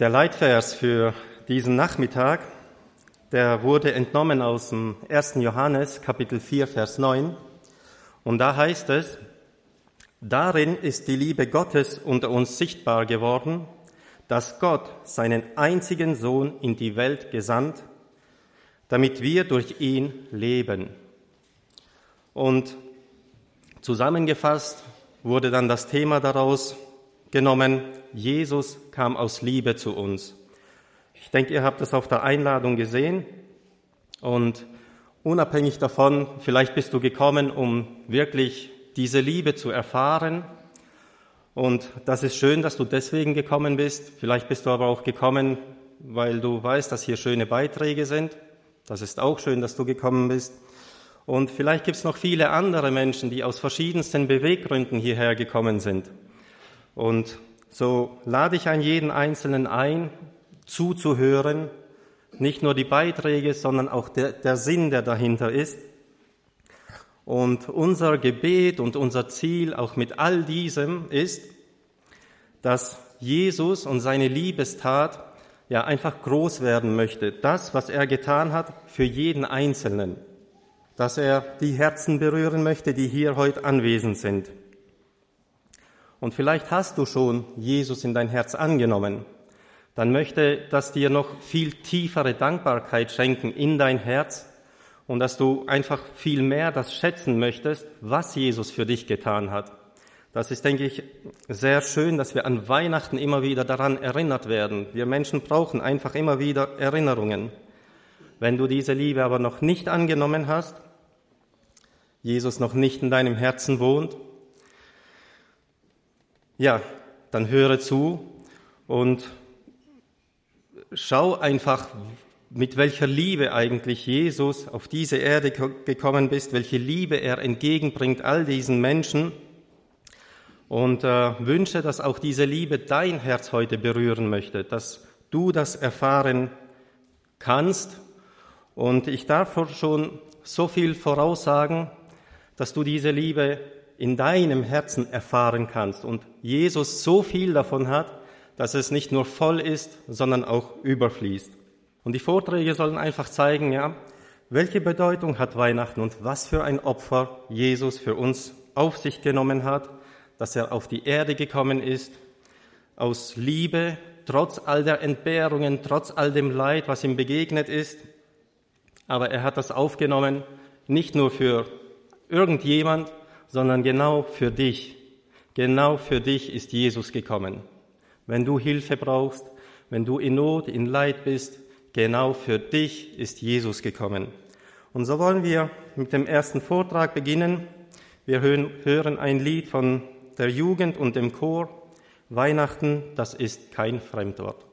Der Leitvers für diesen Nachmittag, der wurde entnommen aus dem 1. Johannes, Kapitel 4, Vers 9. Und da heißt es: Darin ist die Liebe Gottes unter uns sichtbar geworden, dass Gott seinen einzigen Sohn in die Welt gesandt, damit wir durch ihn leben. Und zusammengefasst wurde dann das Thema daraus genommen: Jesus kam aus Liebe zu uns. Ich denke, ihr habt das auf der Einladung gesehen. Und unabhängig davon, vielleicht bist du gekommen, um wirklich diese Liebe zu erfahren. Und das ist schön, dass du deswegen gekommen bist. Vielleicht bist du aber auch gekommen, weil du weißt, dass hier schöne Beiträge sind. Das ist auch schön, dass du gekommen bist. Und vielleicht gibt es noch viele andere Menschen, die aus verschiedensten Beweggründen hierher gekommen sind. Und so lade ich jeden Einzelnen ein, zuzuhören, nicht nur die Beiträge, sondern auch der Sinn, der dahinter ist. Und unser Gebet und unser Ziel auch mit all diesem ist, dass Jesus und seine Liebestat ja einfach groß werden möchte. Das, was er getan hat für jeden Einzelnen. Dass er die Herzen berühren möchte, die hier heute anwesend sind. Und vielleicht hast du schon Jesus in dein Herz angenommen. Dann möchte das dir noch viel tiefere Dankbarkeit schenken in dein Herz und dass du einfach viel mehr das schätzen möchtest, was Jesus für dich getan hat. Das ist, denke ich, sehr schön, dass wir an Weihnachten immer wieder daran erinnert werden. Wir Menschen brauchen einfach immer wieder Erinnerungen. Wenn du diese Liebe aber noch nicht angenommen hast, Jesus noch nicht in deinem Herzen wohnt, ja, dann höre zu und schau einfach, mit welcher Liebe eigentlich Jesus auf diese Erde gekommen ist, welche Liebe er entgegenbringt all diesen Menschen und wünsche, dass auch diese Liebe dein Herz heute berühren möchte, dass du das erfahren kannst. Und ich darf schon so viel voraussagen, dass du diese Liebe in deinem Herzen erfahren kannst und Jesus so viel davon hat, dass es nicht nur voll ist, sondern auch überfließt. Und die Vorträge sollen einfach zeigen, ja, welche Bedeutung hat Weihnachten und was für ein Opfer Jesus für uns auf sich genommen hat, dass er auf die Erde gekommen ist, aus Liebe, trotz all der Entbehrungen, trotz all dem Leid, was ihm begegnet ist. Aber er hat das aufgenommen, nicht nur für irgendjemand, sondern genau für dich. Genau für dich ist Jesus gekommen. Wenn du Hilfe brauchst, wenn du in Not, in Leid bist, genau für dich ist Jesus gekommen. Und so wollen wir mit dem ersten Vortrag beginnen. Wir hören ein Lied von der Jugend und dem Chor. Weihnachten, das ist kein Fremdwort.